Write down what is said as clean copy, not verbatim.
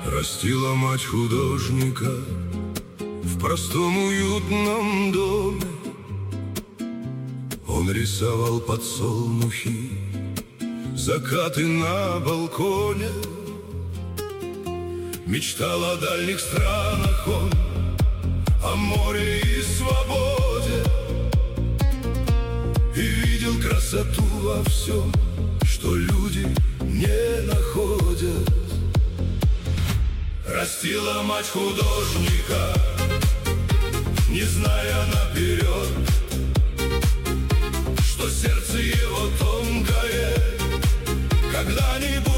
Растила мать художника в простом уютном доме. Он рисовал подсолнухи, закаты на балконе. Мечтал о дальних странах он, о море и свободе. И видел красоту во всем, что люди не находят. Растила мать художника, не зная наперед, что сердце его тонкое когда-нибудь